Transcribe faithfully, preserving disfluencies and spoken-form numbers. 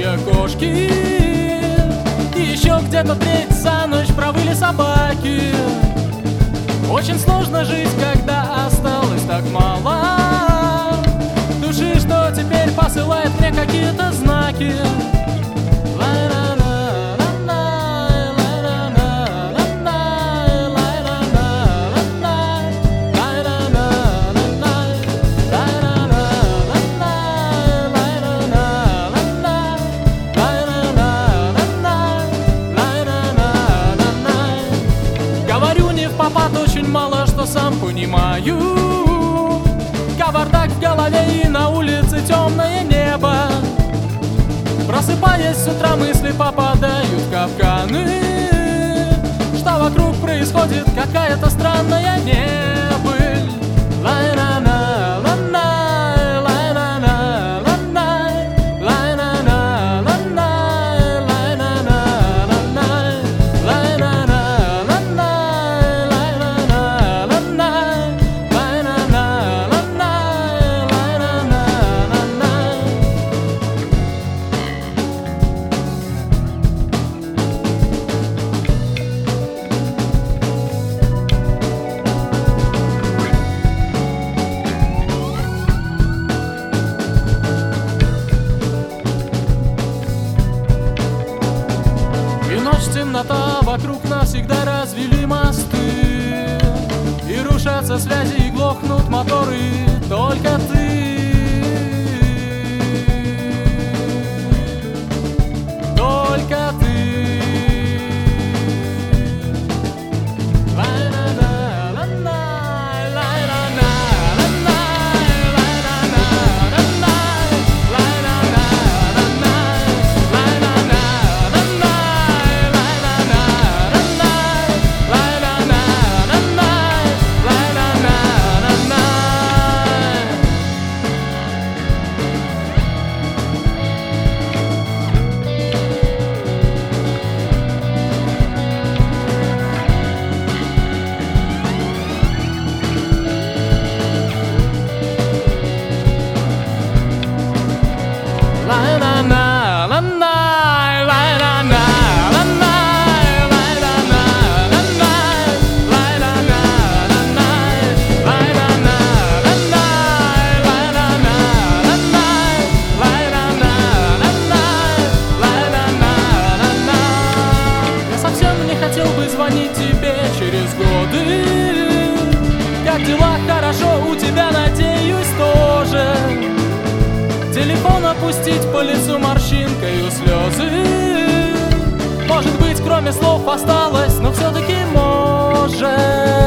две кошки, и еще где-то треть за ночь провыли собаки. Очень сложно жить, когда осталось так мало души, что теперь посылает мне какие-то знаки. Попад очень мало что сам понимаю. Кавардак в голове и на улице темное небо. Просыпаясь с утра, мысли попадают в капканы, что вокруг происходит какая-то странная небыль. Лай-на-на, лай-на, лай-на-на, лай-на, лай-на-на, лай-на, лай-на-на, темнота, вокруг нас всегда развели мосты, и рушатся связи, и глохнут моторы. Только ты, только ты. Звонить тебе через годы. Как дела? Хорошо, у тебя, надеюсь, тоже. Телефон опустить, по лицу морщинкою слезы. Может быть, кроме слов осталось, но все-таки может.